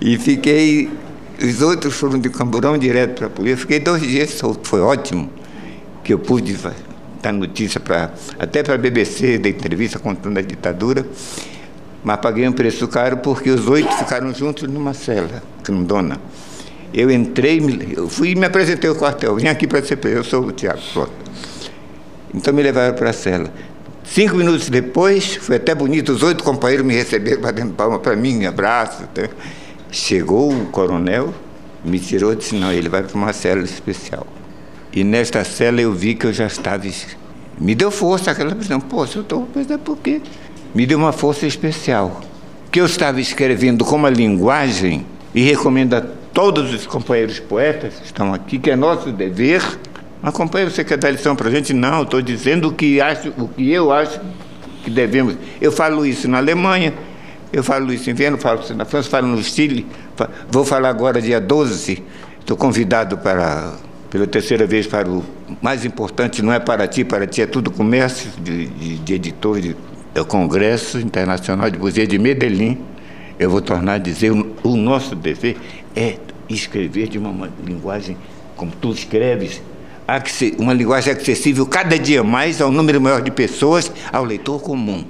E fiquei... Os outros foram de Camburão direto para a polícia. Fiquei 2 dias solto. Foi ótimo que eu pude dar notícia até para a BBC, da entrevista contando a ditadura. Mas paguei um preço caro porque os 8 ficaram juntos numa cela, grandona. Eu entrei, eu fui e me apresentei ao quartel. Vim aqui para ser preso, eu sou o Tiago Flota. Então me levaram para a cela. 5 minutos depois, foi até bonito, os 8 companheiros me receberam, batendo palma para mim, me abraço. Tá? Chegou o coronel, me tirou e disse, não, ele vai para uma cela especial. E nesta cela eu vi que eu já estava... Me deu força aquela visão. Pô, se eu estou... Mas é por quê? Me deu uma força especial. Que eu estava escrevendo com uma linguagem, e recomendo a todos os companheiros poetas que estão aqui, que é nosso dever. Mas, companheiro, você quer dar lição para a gente? Não, estou dizendo o que eu acho que devemos. Eu falo isso na Alemanha, eu falo isso em Viena, falo isso na França, falo no Chile. Vou falar agora, dia 12, estou convidado pela 3ª vez para o mais importante, não é Paraty é tudo comércio, de editores, do Congresso Internacional de Poesia de Medellín. Eu vou tornar a dizer, o nosso dever é escrever de uma linguagem como tu escreves, uma linguagem acessível cada dia mais ao número maior de pessoas, ao leitor comum.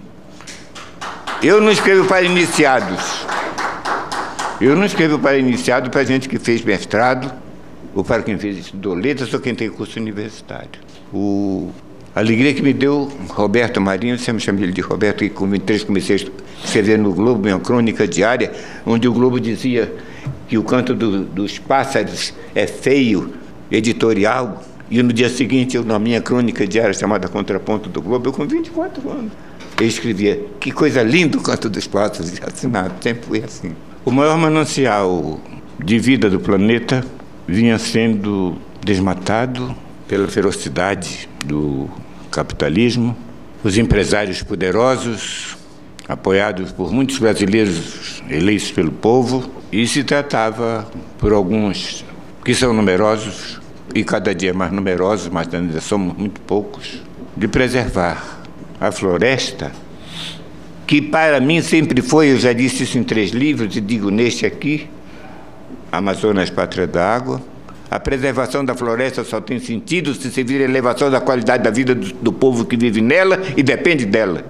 Eu não escrevo para iniciados. Eu não escrevo para iniciados, para gente que fez mestrado, ou para quem estudou letras, ou quem tem curso universitário. A alegria que me deu Roberto Marinho, sempre chamei ele de Roberto, e com 23 comecei a escrever no Globo, minha crônica diária, onde o Globo dizia que o canto dos pássaros é feio, editorial, e no dia seguinte, na minha crônica diária chamada Contraponto do Globo, eu com 24 anos, eu escrevia, que coisa linda o canto dos pássaros, assinado, sempre foi assim. O maior manancial de vida do planeta vinha sendo desmatado pela ferocidade do capitalismo, os empresários poderosos, apoiados por muitos brasileiros eleitos pelo povo, e se tratava por alguns que são numerosos, e cada dia mais numerosos, mas ainda somos muito poucos, de preservar a floresta, que para mim sempre foi, eu já disse isso em 3 livros, e digo neste aqui, Amazonas, Pátria da Água. A preservação da floresta só tem sentido se servir a elevação da qualidade da vida do povo que vive nela e depende dela.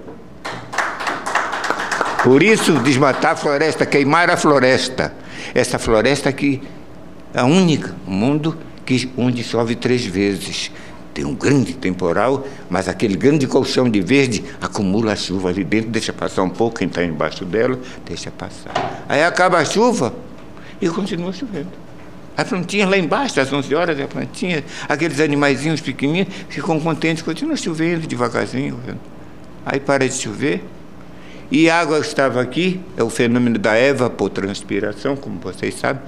Por isso, desmatar a floresta, queimar a floresta. Essa floresta que é a única no mundo onde chove 3 vezes. Tem um grande temporal, mas aquele grande colchão de verde acumula a chuva ali dentro, deixa passar um pouco, quem está embaixo dela, deixa passar. Aí acaba a chuva e continua chovendo. A plantinha lá embaixo, às 11 horas, a plantinha, aqueles animaizinhos pequenininhos, ficam contentes, continua chovendo devagarzinho. Aí para de chover, e a água estava aqui, é o fenômeno da evapotranspiração, como vocês sabem.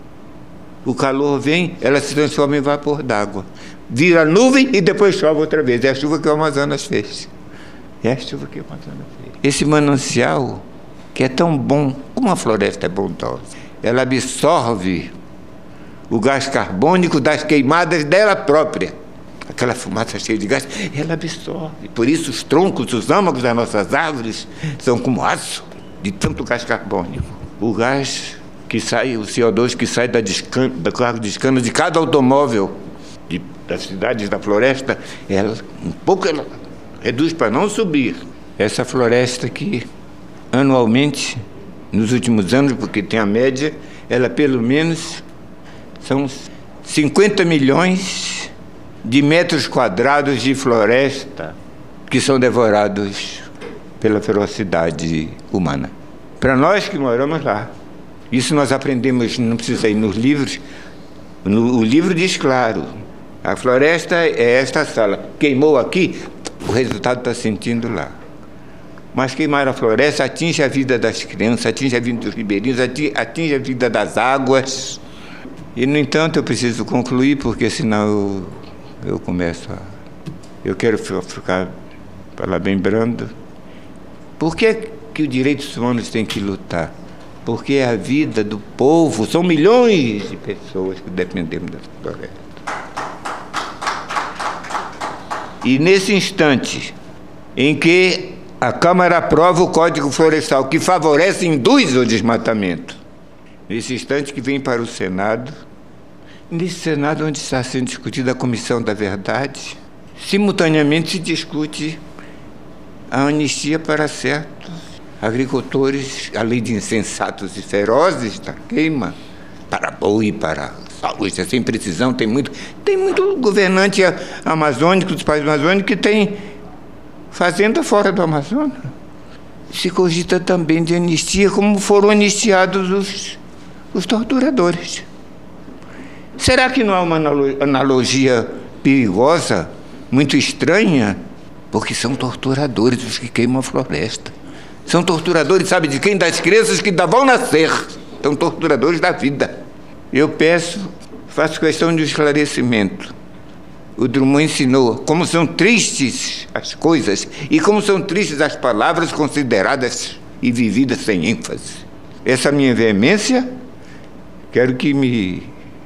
O calor vem, ela se transforma em vapor d'água. Vira nuvem e depois chove outra vez. É a chuva que o Amazonas fez. É a chuva que o Amazonas fez. Esse manancial, que é tão bom, como a floresta é bondosa, ela absorve o gás carbônico das queimadas dela própria. Aquela fumaça cheia de gás, ela absorve. Por isso os troncos, os âmagos das nossas árvores são como aço, de tanto gás carbônico. O gás que sai, o CO2 que sai da carga de cana de cada automóvel das cidades da floresta, ela um pouco ela reduz para não subir. Essa floresta que anualmente, nos últimos anos, porque tem a média, ela pelo menos são 50 milhões de metros quadrados de floresta que são devorados pela ferocidade humana. Para nós que moramos lá, isso nós aprendemos, não precisa ir nos livros, o livro diz claro, a floresta é esta sala, queimou aqui, o resultado está sentindo lá. Mas queimar a floresta atinge a vida das crianças, atinge a vida dos ribeirinhos, atinge a vida das águas. E, no entanto, eu preciso concluir, porque senão eu começo a... Eu quero falar bem brando. Por que os direitos humanos têm que lutar? Porque é a vida do povo, são milhões de pessoas que dependemos dessa floresta. E nesse instante em que a Câmara aprova o Código Florestal, que favorece e induz o desmatamento, nesse instante que vem para o Senado, nesse Senado onde está sendo discutida a Comissão da Verdade, simultaneamente se discute a anistia para certos agricultores, além de insensatos e ferozes da queima, para boi, para saúde, sem precisão. Tem muito governante amazônico, dos países amazônicos, que tem fazenda fora do Amazonas. Se cogita também de anistia, como foram anistiados os torturadores. Será que não há uma analogia perigosa, muito estranha? Porque são torturadores os que queimam a floresta. São torturadores, sabe de quem? Das crianças que ainda vão nascer. São torturadores da vida. Eu faço questão de um esclarecimento. O Drummond ensinou como são tristes as coisas e como são tristes as palavras consideradas e vividas sem ênfase. Essa minha veemência, quero que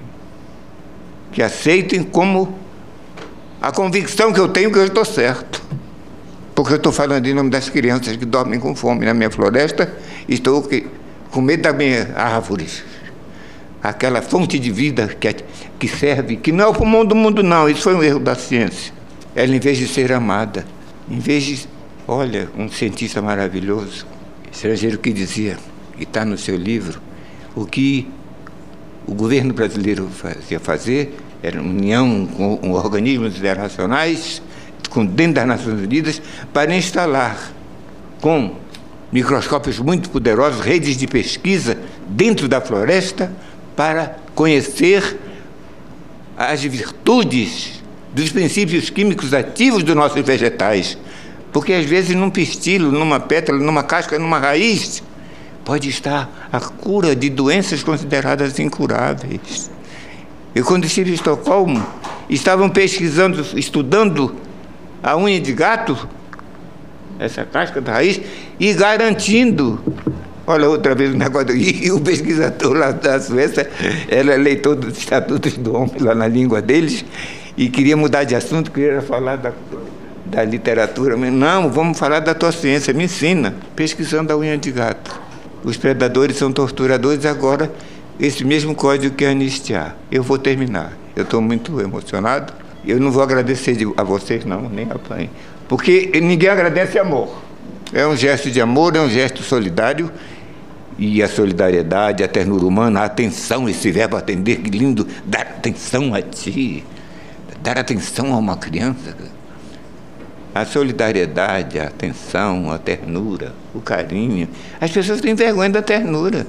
aceitem como a convicção que eu tenho que eu estou certo. Porque eu estou falando em nome das crianças que dormem com fome na minha floresta, e estou com medo da minha árvore, aquela fonte de vida que serve, que não é o pulmão do mundo, não. Isso foi um erro da ciência. Ela, em vez de ser amada, em vez de... Olha, um cientista maravilhoso, estrangeiro, que dizia, e está no seu livro, o que o governo brasileiro fazia fazer era união com organismos internacionais, dentro das Nações Unidas, para instalar com microscópios muito poderosos redes de pesquisa dentro da floresta para conhecer as virtudes dos princípios químicos ativos dos nossos vegetais. Porque às vezes num pistilo, numa pétala, numa casca, numa raiz, pode estar a cura de doenças consideradas incuráveis. Eu, quando estive em Estocolmo, estavam pesquisando, estudando a unha de gato, essa casca da raiz, e garantindo, olha outra vez o negócio, e o pesquisador lá da Suécia era leitor dos Estatutos do Homem, lá na língua deles, e queria mudar de assunto, queria falar da literatura. Não, vamos falar da tua ciência, me ensina, pesquisando a unha de gato. Os predadores são torturadores, agora esse mesmo código que anistiar. Eu vou terminar, eu estou muito emocionado. Eu não vou agradecer a vocês, não, nem a Pai, porque ninguém agradece amor. É um gesto de amor, é um gesto solidário, e a solidariedade, a ternura humana, a atenção, esse verbo atender, que lindo, dar atenção a ti, dar atenção a uma criança. A solidariedade, a atenção, a ternura, o carinho. As pessoas têm vergonha da ternura.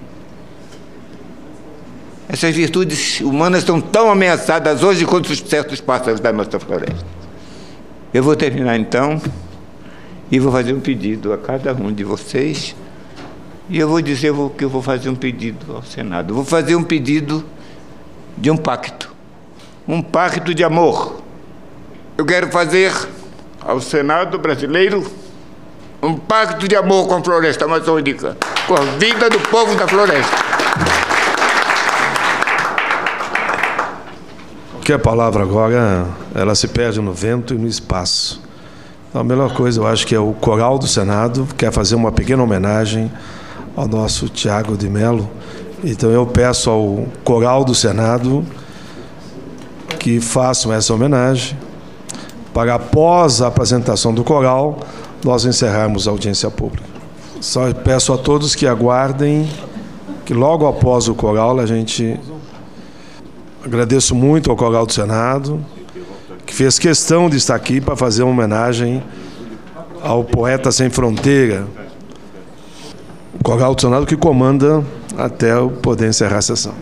Essas virtudes humanas estão tão ameaçadas hoje quanto certos pássaros da nossa floresta. Eu vou terminar então e vou fazer um pedido a cada um de vocês. E eu vou dizer que eu vou fazer um pedido ao Senado. Eu vou fazer um pedido de um pacto de amor. Eu quero fazer ao Senado brasileiro um pacto de amor com a floresta amazônica, com a vida do povo da floresta. Porque a palavra agora, ela se perde no vento e no espaço. Então, a melhor coisa, eu acho que é o Coral do Senado, quer fazer uma pequena homenagem ao nosso Tiago de Mello. Então, eu peço ao Coral do Senado que façam essa homenagem, para após a apresentação do coral, nós encerrarmos a audiência pública. Só peço a todos que aguardem, que logo após o coral a gente... Agradeço muito ao Coral do Senado, que fez questão de estar aqui para fazer uma homenagem ao poeta sem fronteira. O Coral do Senado que comanda até eu poder encerrar a sessão.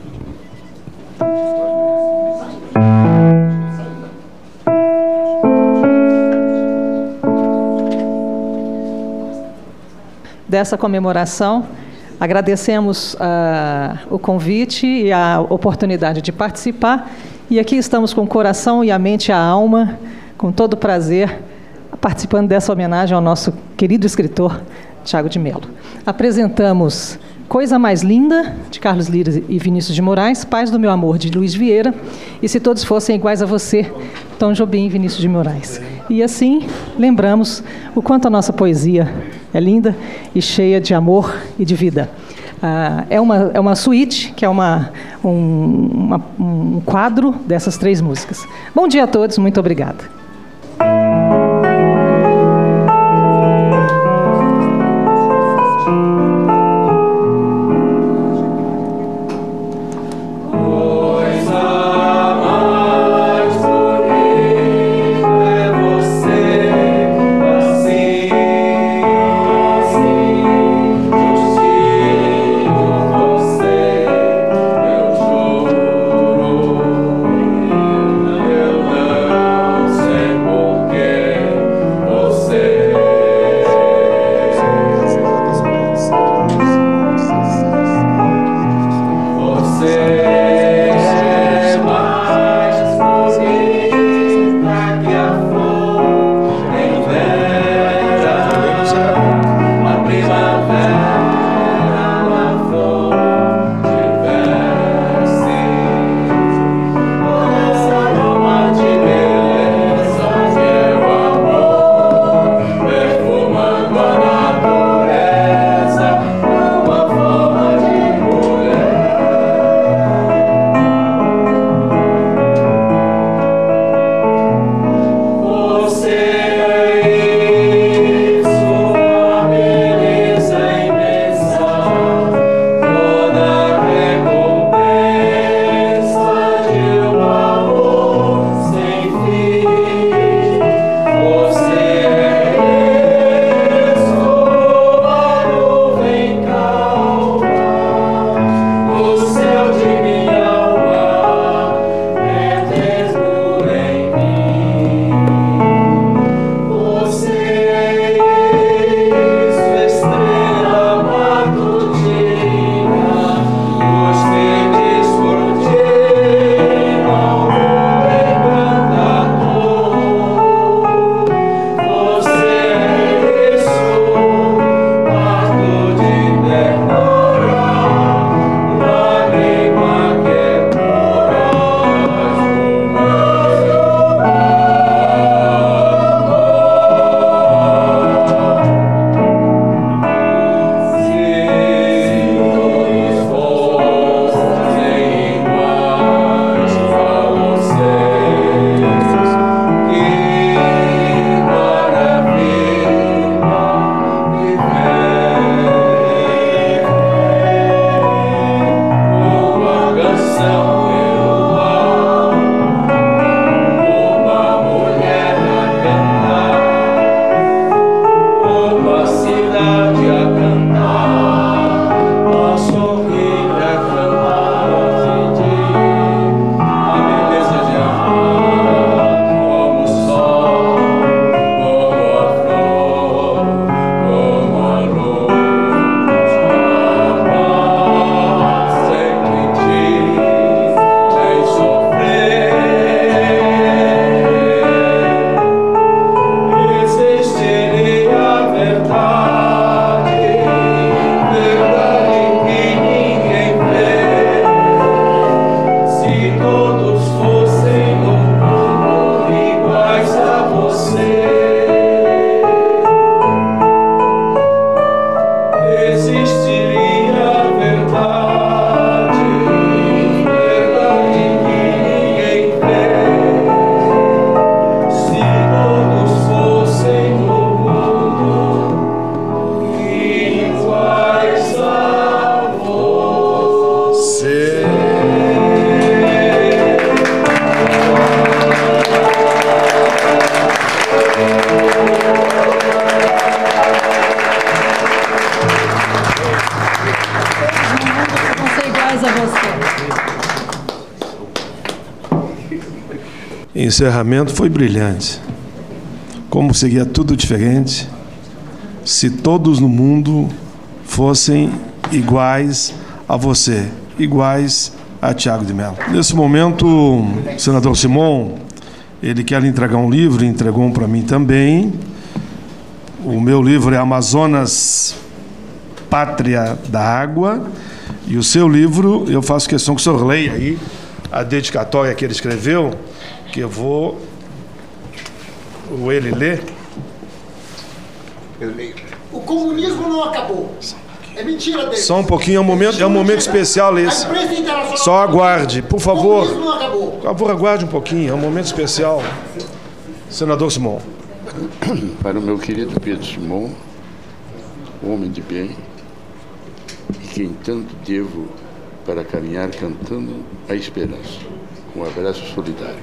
Dessa comemoração, agradecemos o convite e a oportunidade de participar, e aqui estamos com o coração e a mente e a alma, com todo prazer, participando dessa homenagem ao nosso querido escritor Tiago de Mello. Apresentamos Coisa Mais Linda, de Carlos Lira e Vinícius de Moraes, Paz do Meu Amor, de Luiz Vieira, e Se Todos Fossem Iguais a Você, Tom Jobim e Vinícius de Moraes. E assim, lembramos o quanto a nossa poesia é linda e cheia de amor e de vida. É uma suíte, que é um quadro dessas 3 músicas. Bom dia a todos, muito obrigada. Encerramento foi brilhante. Como seria tudo diferente se todos no mundo fossem iguais a você, iguais a Tiago de Mello. Nesse momento, o senador Simon, ele quer entregar um livro, entregou um para mim também. O meu livro é Amazonas, Pátria da Água. E o seu livro, eu faço questão que o senhor leia aí a dedicatória que ele escreveu, que eu vou... Ou ele lê? Eu leio. O comunismo não acabou. É mentira dele. Só um pouquinho, é um momento especial esse. Só aguarde, por favor. Por favor, aguarde um pouquinho, é um momento especial. Senador Simão. Para o meu querido Pedro Simão, homem de bem, e quem tanto devo para caminhar cantando a esperança. Um abraço solidário.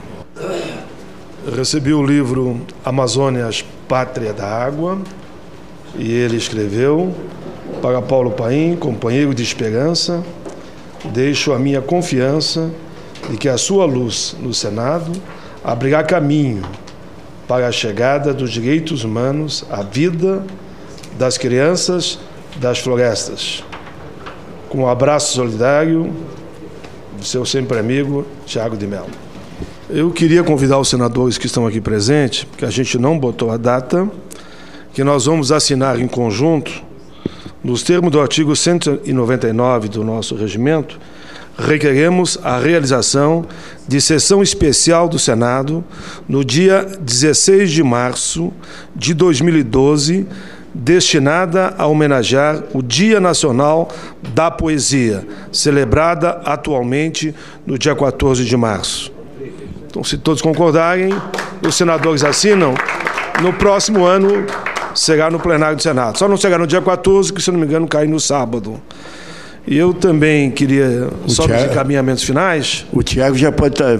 Recebi o livro Amazônias, Pátria da Água, e ele escreveu: para Paulo Paim, companheiro de esperança, deixo a minha confiança de que a sua luz no Senado abrirá caminho para a chegada dos direitos humanos à vida das crianças das florestas. Com um abraço solidário, do seu sempre amigo, Tiago de Mello. Eu queria convidar os senadores que estão aqui presentes, porque a gente não botou a data, que nós vamos assinar em conjunto, nos termos do artigo 199 do nosso regimento, requeremos a realização de sessão especial do Senado no dia 16 de março de 2012, destinada a homenagear o Dia Nacional da Poesia, celebrada atualmente no dia 14 de março. Então, se todos concordarem, os senadores assinam, no próximo ano será no plenário do Senado. Só não será no dia 14, que, se não me engano, cai no sábado. E eu também queria, só nos encaminhamentos finais... O Tiago já pode estar...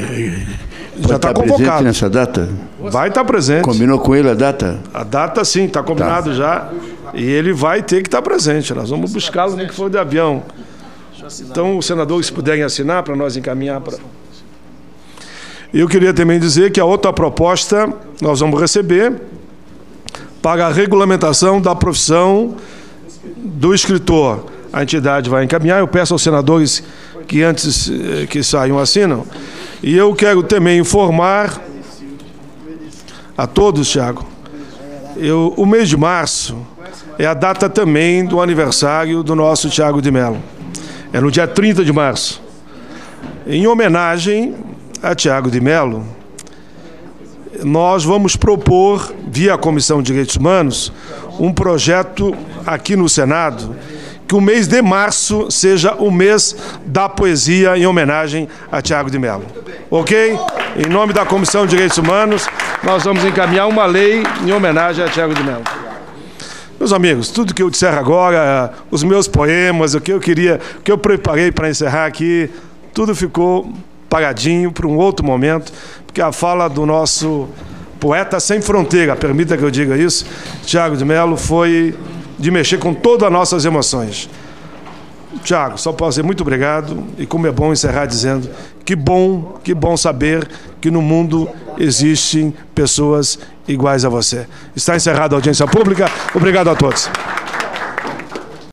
Já está convocado. Nessa data? Vai estar presente. Combinou com ele a data? A data, sim, está combinado já. E ele vai ter que estar presente. Nós vamos buscá-lo nem que for de avião. Então, os senadores, se puderem assinar, para nós encaminhar para... Eu queria também dizer que a outra proposta nós vamos receber para a regulamentação da profissão do escritor. A entidade vai encaminhar. Eu peço aos senadores que antes que saiam assinam. E eu quero também informar a todos, Tiago, o mês de março é a data também do aniversário do nosso Tiago de Mello. É no dia 30 de março. Em homenagem a Tiago de Mello, nós vamos propor, via Comissão de Direitos Humanos, um projeto aqui no Senado, que o mês de março seja o mês da poesia em homenagem a Tiago de Mello. Ok? Em nome da Comissão de Direitos Humanos, nós vamos encaminhar uma lei em homenagem a Tiago de Mello. Meus amigos, tudo que eu disser agora, os meus poemas, o que eu preparei para encerrar aqui, tudo ficou paradinho para um outro momento, porque a fala do nosso poeta sem fronteira, permita que eu diga isso, Tiago de Mello, foi de mexer com todas as nossas emoções. Tiago, só posso dizer muito obrigado, e como é bom encerrar dizendo que bom saber que no mundo existem pessoas iguais a você. Está encerrada a audiência pública. Obrigado a todos.